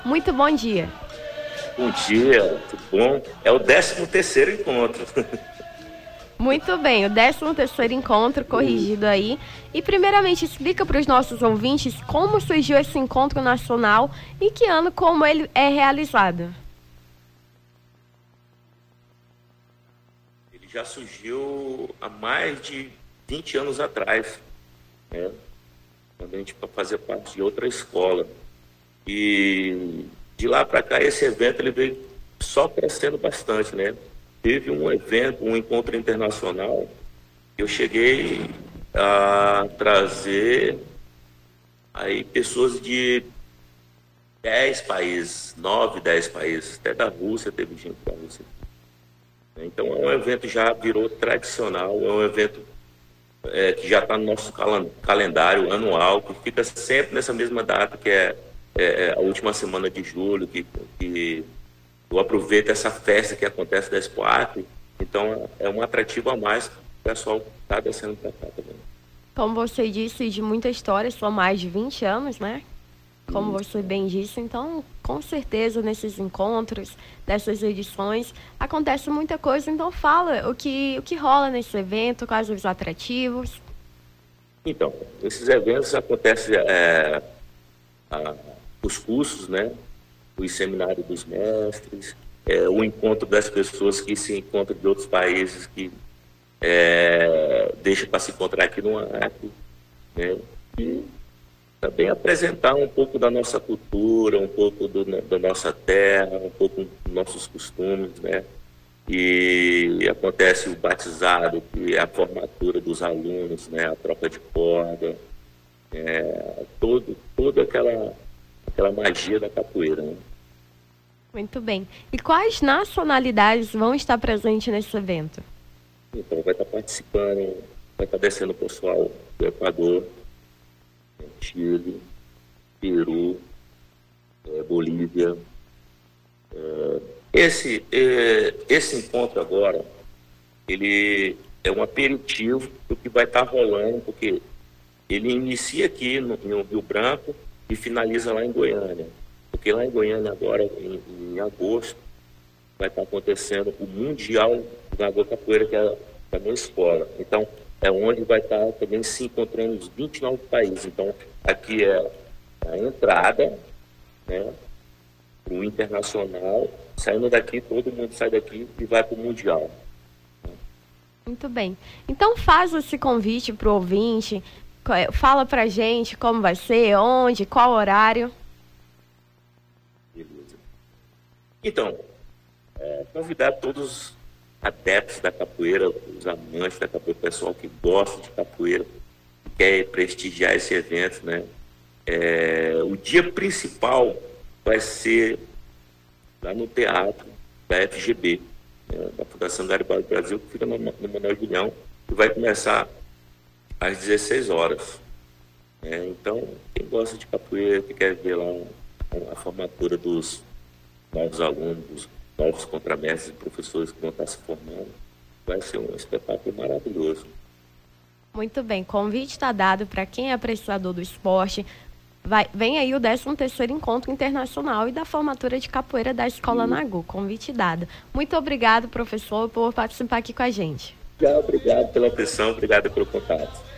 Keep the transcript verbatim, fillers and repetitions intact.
Muito bom dia. Bom dia, tudo bom? É o décimo terceiro encontro. Muito bem, o décimo terceiro encontro corrigido aí. E primeiramente explica para os nossos ouvintes como surgiu esse encontro nacional e que ano como ele é realizado. Ele já surgiu há mais de vinte anos atrás, né? Quando a gente fazia parte de outra escola. E de lá para cá esse evento ele veio só crescendo bastante, né? Teve um evento, um encontro internacional, eu cheguei a trazer aí pessoas de dez países, nove, dez países, até da Rússia teve gente da Rússia. Então é um evento que já virou tradicional, é um evento é, que já está no nosso calendário anual, que fica sempre nessa mesma data, que é, é, é a última semana de julho, que, que eu aproveito essa festa que acontece da Expo Acre. Então é um atrativo a mais que o pessoal está descendo para cá também. Como você disse, de muita história, são mais de vinte anos, né? Como você bem disse, então, com certeza, nesses encontros, dessas edições, acontece muita coisa. Então, fala o que, o que rola nesse evento, quais os atrativos. Então, esses eventos acontecem, é, a, os cursos, né? Os seminários dos mestres, é, o encontro das pessoas que se encontram de outros países, que é, deixa para se encontrar aqui no Acre, né? E também apresentar um pouco da nossa cultura, um pouco do, da nossa terra, um pouco dos nossos costumes, né? E acontece o batizado, que é a formatura dos alunos, né? A troca de corda, é, todo, toda aquela, aquela magia da capoeira, né? Muito bem. E quais nacionalidades vão estar presentes nesse evento? Então, vai estar participando, vai estar descendo o pessoal do Equador, Chile, Peru, é, Bolívia. É, esse, é, esse encontro agora, ele é um aperitivo do que vai estar rolando, porque ele inicia aqui no, no Rio Branco e finaliza lá em Goiânia. Porque lá em Goiânia agora, em, em agosto, vai estar acontecendo o Mundial da Água Capoeira, que é a minha escola. Então, é onde vai estar também se encontrando os vinte e nove países. Então, aqui é a entrada, né, para o internacional. Saindo daqui, todo mundo sai daqui e vai para o Mundial. Muito bem. Então, faz esse convite para o ouvinte, fala para a gente como vai ser, onde, qual horário. Beleza. Então, é, convidar todos os adeptos da capoeira, os amantes da capoeira, o pessoal que gosta de capoeira, que quer prestigiar esse evento, né? É, o dia principal vai ser lá no teatro da F G B, né, da Fundação Garibaldi Brasil, que fica no, no Manuel Julião, e vai começar às dezesseis horas. É, então, quem gosta de capoeira, que quer ver lá a formatura dos novos alunos, dos novos contramestres e professores que vão estar se formando, vai ser um espetáculo maravilhoso. Muito bem, convite está dado para quem é apreciador do esporte. Vai, vem aí o décimo terceiro Encontro Internacional e da formatura de capoeira da Escola Nagu. Convite dado. Muito obrigado, professor, por participar aqui com a gente. Já, obrigado pela atenção, obrigado pelo contato.